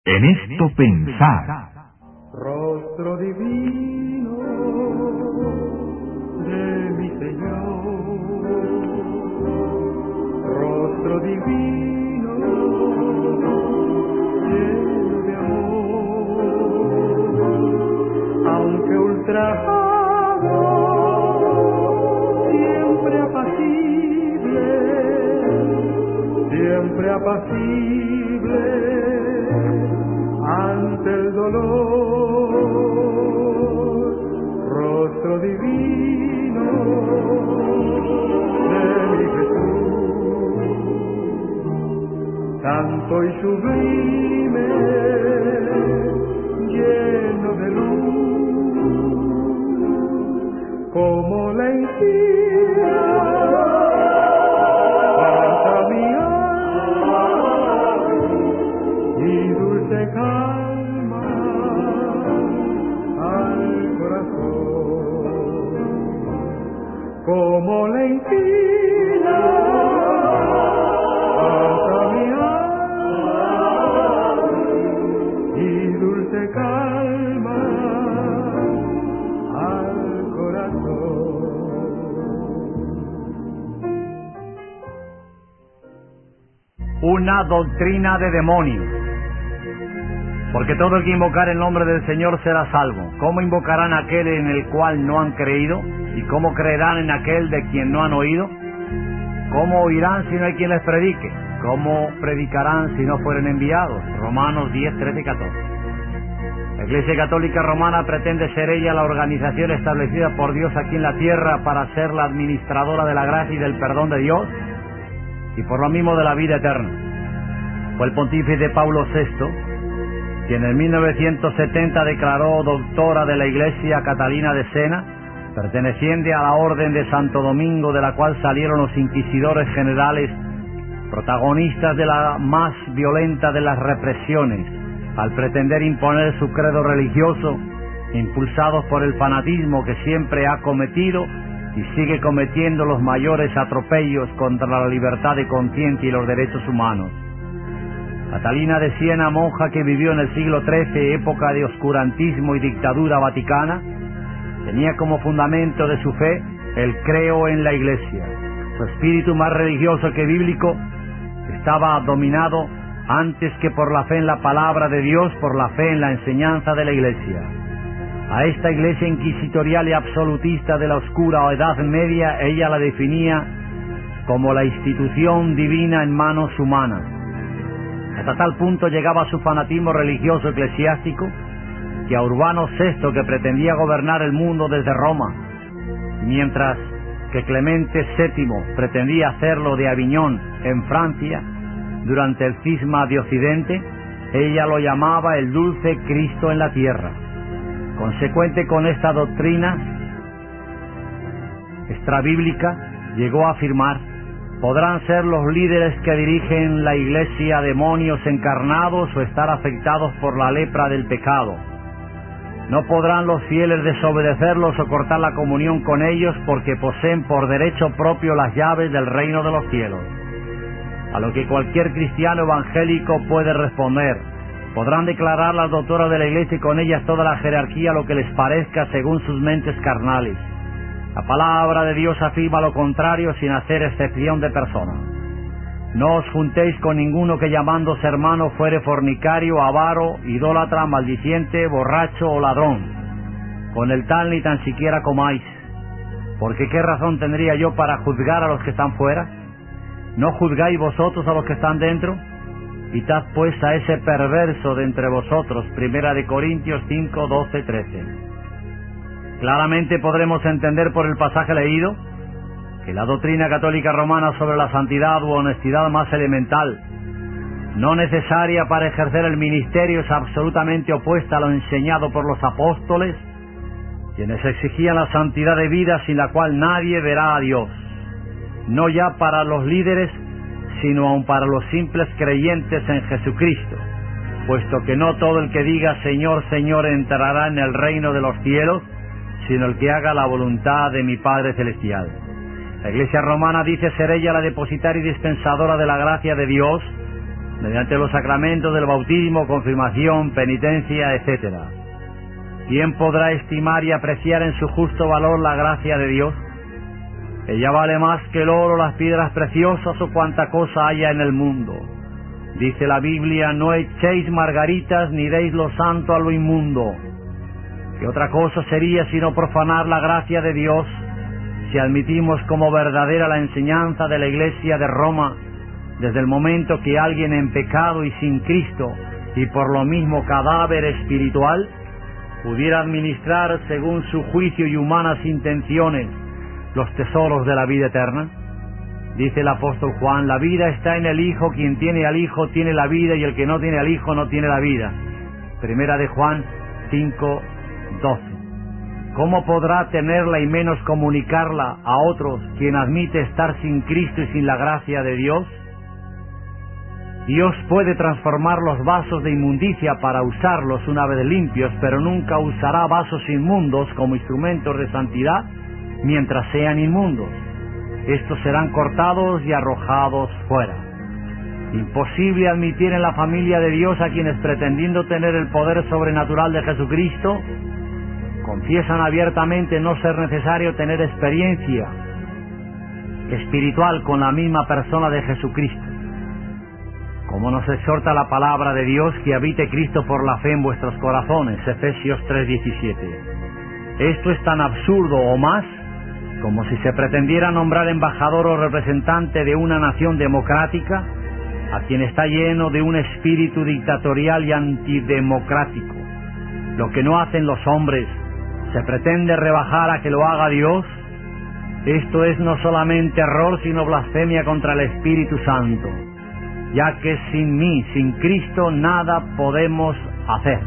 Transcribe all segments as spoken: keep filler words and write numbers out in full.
En esto pensar. Rostro divino de mi Señor, rostro divino lleno de amor, aunque ultrajado, siempre apacible, siempre apacible ante el dolor, rostro divino de mi Jesús, santo y sublime, lleno de luz, como la encina pasa mi alma y dulce calma al corazón, como la encina pasa mi alma y dulce calma al corazón. Una doctrina de demonios. Porque todo el que invocar el nombre del Señor será salvo. ¿Cómo invocarán a aquel en el cual no han creído? ¿Y cómo creerán en aquel de quien no han oído? ¿Cómo oirán si no hay quien les predique? ¿Cómo predicarán si no fueren enviados? Romanos diez, trece y catorce. La Iglesia Católica Romana pretende ser ella la organización establecida por Dios aquí en la tierra para ser la administradora de la gracia y del perdón de Dios y por lo mismo de la vida eterna. Fue el pontífice Pablo sexto quien en mil novecientos setenta declaró doctora de la Iglesia Catalina de Sena, perteneciente a la Orden de Santo Domingo, de la cual salieron los inquisidores generales, protagonistas de la más violenta de las represiones, al pretender imponer su credo religioso, impulsados por el fanatismo que siempre ha cometido y sigue cometiendo los mayores atropellos contra la libertad de conciencia y los derechos humanos. Catalina de Siena, monja que vivió en el siglo trece, época de oscurantismo y dictadura vaticana, tenía como fundamento de su fe el creo en la Iglesia. Su espíritu, más religioso que bíblico, estaba dominado antes que por la fe en la palabra de Dios, por la fe en la enseñanza de la Iglesia. A esta Iglesia inquisitorial y absolutista de la oscura o Edad Media, ella la definía como la institución divina en manos humanas. Hasta tal punto llegaba su fanatismo religioso eclesiástico que a Urbano sexto, que pretendía gobernar el mundo desde Roma, mientras que Clemente séptimo pretendía hacerlo de Aviñón en Francia, durante el cisma de Occidente, ella lo llamaba el dulce Cristo en la tierra. Consecuente con esta doctrina extrabíblica, llegó a afirmar: podrán ser los líderes que dirigen la Iglesia demonios encarnados o estar afectados por la lepra del pecado. No podrán los fieles desobedecerlos o cortar la comunión con ellos, porque poseen por derecho propio las llaves del reino de los cielos. A lo que cualquier cristiano evangélico puede responder: podrán declarar las doctoras de la Iglesia y con ellas toda la jerarquía lo que les parezca según sus mentes carnales. La palabra de Dios afirma lo contrario sin hacer excepción de persona. No os juntéis con ninguno que llamándose hermano fuere fornicario, avaro, idólatra, maldiciente, borracho o ladrón. Con el tal ni tan siquiera comáis. Porque ¿qué razón tendría yo para juzgar a los que están fuera? ¿No juzgáis vosotros a los que están dentro? Quitad pues a ese perverso de entre vosotros. Primera de Corintios cinco, doce, trece. Claramente podremos entender por el pasaje leído que la doctrina católica romana sobre la santidad u honestidad más elemental, no necesaria para ejercer el ministerio, es absolutamente opuesta a lo enseñado por los apóstoles, quienes exigían la santidad de vida sin la cual nadie verá a Dios, no ya para los líderes, sino aun para los simples creyentes en Jesucristo, puesto que no todo el que diga Señor, Señor entrará en el reino de los cielos, sino el que haga la voluntad de mi Padre Celestial. La Iglesia romana dice ser ella la depositaria y dispensadora de la gracia de Dios, mediante los sacramentos del bautismo, confirmación, penitencia, etcétera. ¿Quién podrá estimar y apreciar en su justo valor la gracia de Dios? Ella vale más que el oro, las piedras preciosas o cuanta cosa haya en el mundo. Dice la Biblia: no echéis margaritas ni deis lo santo a lo inmundo. ¿Qué otra cosa sería sino profanar la gracia de Dios si admitimos como verdadera la enseñanza de la Iglesia de Roma desde el momento que alguien en pecado y sin Cristo, y por lo mismo cadáver espiritual, pudiera administrar según su juicio y humanas intenciones los tesoros de la vida eterna? Dice el apóstol Juan: la vida está en el Hijo, quien tiene al Hijo tiene la vida, y el que no tiene al Hijo no tiene la vida. Primera de Juan cinco doce. ¿Cómo podrá tenerla y menos comunicarla a otros quien admite estar sin Cristo y sin la gracia de Dios? Dios puede transformar los vasos de inmundicia para usarlos una vez limpios, pero nunca usará vasos inmundos como instrumentos de santidad mientras sean inmundos. Estos serán cortados y arrojados fuera. Imposible admitir en la familia de Dios a quienes, pretendiendo tener el poder sobrenatural de Jesucristo, confiesan abiertamente no ser necesario tener experiencia espiritual con la misma persona de Jesucristo. Como nos exhorta la palabra de Dios, que habite Cristo por la fe en vuestros corazones, Efesios tres diecisiete. Esto es tan absurdo o más como si se pretendiera nombrar embajador o representante de una nación democrática a quien está lleno de un espíritu dictatorial y antidemocrático. Lo que no hacen los hombres se pretende rebajar a que lo haga Dios. Esto es no solamente error, sino blasfemia contra el Espíritu Santo, ya que sin mí, sin Cristo, nada podemos hacer.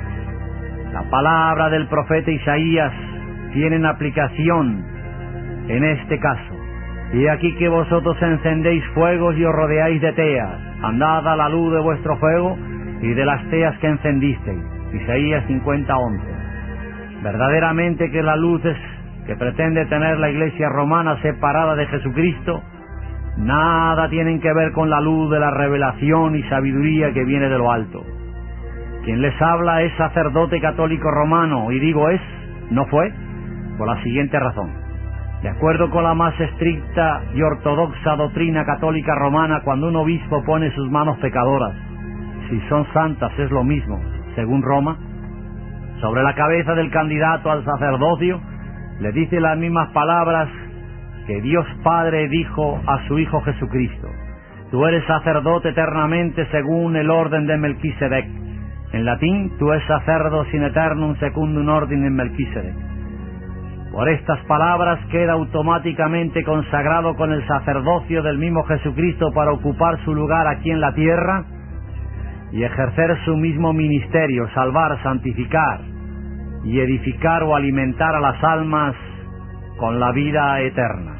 La palabra del profeta Isaías tiene aplicación en este caso. Y aquí que vosotros encendéis fuegos y os rodeáis de teas, andad a la luz de vuestro fuego y de las teas que encendisteis. Isaías cincuenta once. Verdaderamente que las luces que pretende tener la Iglesia romana separada de Jesucristo nada tienen que ver con la luz de la revelación y sabiduría que viene de lo alto. Quien les habla es sacerdote católico romano, y digo es, no fue, por la siguiente razón. De acuerdo con la más estricta y ortodoxa doctrina católica romana, cuando un obispo pone sus manos pecadoras, si son santas es lo mismo, según Roma, sobre la cabeza del candidato al sacerdocio, le dice las mismas palabras que Dios Padre dijo a su Hijo Jesucristo: tú eres sacerdote eternamente según el orden de Melquisedec. En latín, tu es sacerdo sin eternum secundum ordinem Melquisedec. Por estas palabras queda automáticamente consagrado con el sacerdocio del mismo Jesucristo para ocupar su lugar aquí en la tierra y ejercer su mismo ministerio, salvar, santificar y edificar o alimentar a las almas con la vida eterna,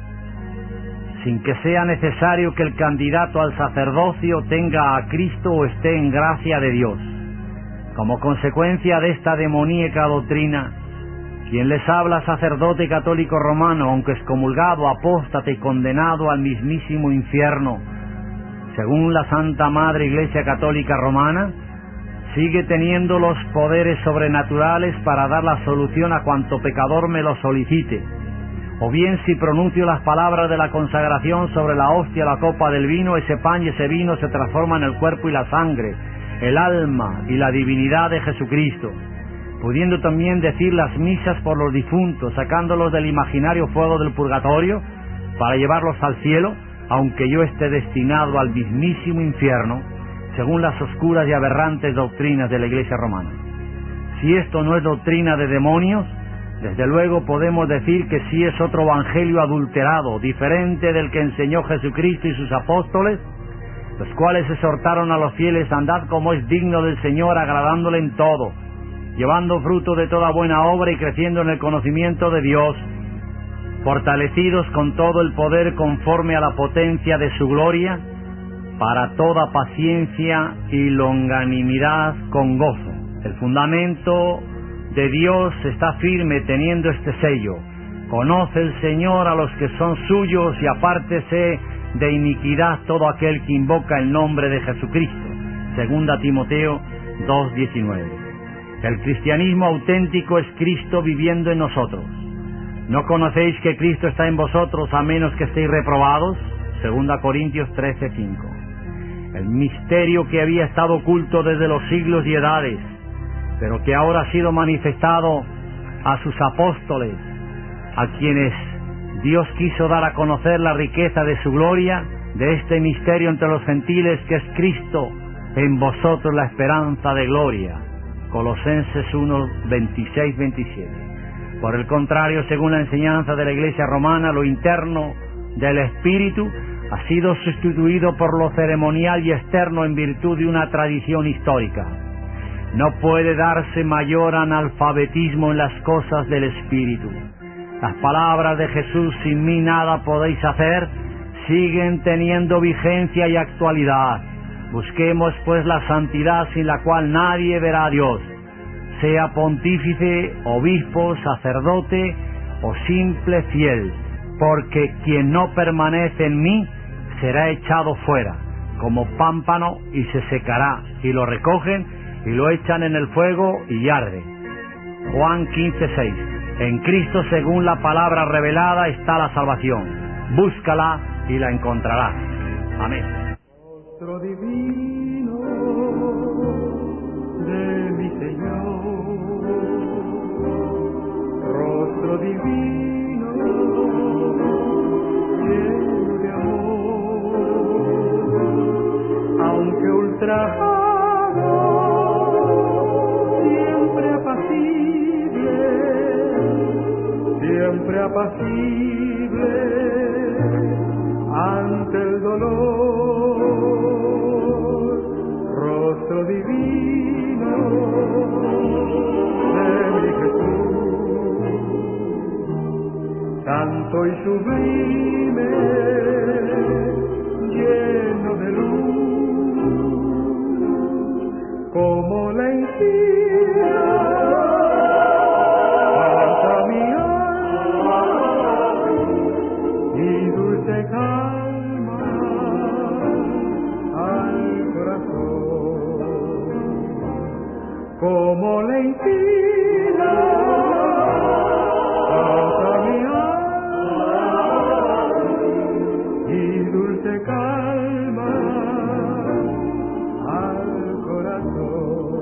sin que sea necesario que el candidato al sacerdocio tenga a Cristo o esté en gracia de Dios. Como consecuencia de esta demoníaca doctrina, quien les habla, sacerdote católico romano, aunque excomulgado, apóstata y condenado al mismísimo infierno, según la Santa Madre Iglesia Católica Romana, sigue teniendo los poderes sobrenaturales para dar la solución a cuanto pecador me lo solicite. O bien, si pronuncio las palabras de la consagración sobre la hostia, la copa del vino, ese pan y ese vino se transforman en el cuerpo y la sangre, el alma y la divinidad de Jesucristo, pudiendo también decir las misas por los difuntos, sacándolos del imaginario fuego del purgatorio para llevarlos al cielo, aunque yo esté destinado al mismísimo infierno, según las oscuras y aberrantes doctrinas de la Iglesia romana. Si esto no es doctrina de demonios, desde luego podemos decir que sí es otro evangelio adulterado, diferente del que enseñó Jesucristo y sus apóstoles, los cuales exhortaron a los fieles: andad como es digno del Señor, agradándole en todo, llevando fruto de toda buena obra y creciendo en el conocimiento de Dios, fortalecidos con todo el poder conforme a la potencia de su gloria, para toda paciencia y longanimidad con gozo. El fundamento de Dios está firme teniendo este sello: conoce el Señor a los que son suyos y apártese de iniquidad todo aquel que invoca el nombre de Jesucristo. Segunda Timoteo dos diecinueve. El cristianismo auténtico es Cristo viviendo en nosotros. ¿No conocéis que Cristo está en vosotros a menos que estéis reprobados? Segunda Corintios trece cinco. El misterio que había estado oculto desde los siglos y edades, pero que ahora ha sido manifestado a sus apóstoles, a quienes Dios quiso dar a conocer la riqueza de su gloria, de este misterio entre los gentiles que es Cristo en vosotros la esperanza de gloria. Colosenses uno, veintiséis veintisiete. Por el contrario, según la enseñanza de la Iglesia romana, lo interno del Espíritu ha sido sustituido por lo ceremonial y externo en virtud de una tradición histórica. No puede darse mayor analfabetismo en las cosas del Espíritu. Las palabras de Jesús, sin mí nada podéis hacer, siguen teniendo vigencia y actualidad. Busquemos pues la santidad sin la cual nadie verá a Dios, sea pontífice, obispo, sacerdote o simple fiel, porque quien no permanece en mí será echado fuera, como pámpano, y se secará, y lo recogen y lo echan en el fuego y arde. Juan quince seis. En Cristo, según la palabra revelada, está la salvación. Búscala y la encontrarás. Amén. Rostro divino de mi Señor, rostro divino lleno de amor, aunque ultrajado, siempre apacible, siempre apacible ante el dolor, rostro divino de mi Jesús, santo y sublime, lleno de luz, como la encina pasa mi alma y dulce calma al corazón, como la encina pasa mi alma y dulce calma al corazón.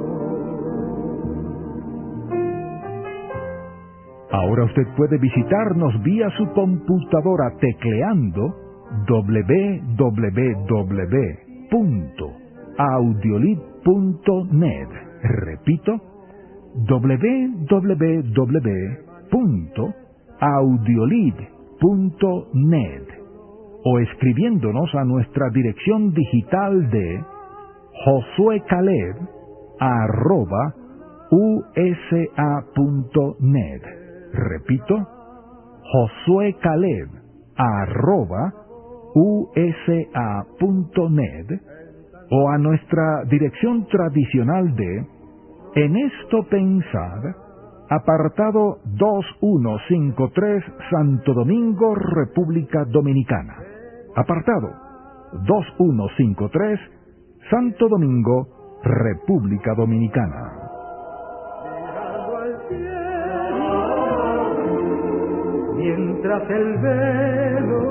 Ahora usted puede visitarnos vía su computadora tecleando doble u doble u doble u punto audiolib punto net. Repito, doble u doble u doble u punto audiolib punto net, o escribiéndonos a nuestra dirección digital de josuecaleb arroba usa punto net. Repito, josuecaleb arroba usa punto net, o a nuestra dirección tradicional de En Esto Pensar, apartado dos mil ciento cincuenta y tres, Santo Domingo, República Dominicana. Apartado dos mil ciento cincuenta y tres, Santo Domingo, República Dominicana. Mirando al cielo, mientras el velo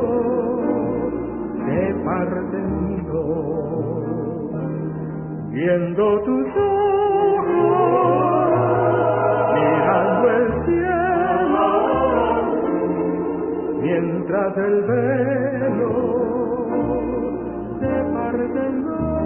se parte en dos, viendo tus ojos, mirando el cielo, mientras el velo se parte en dos.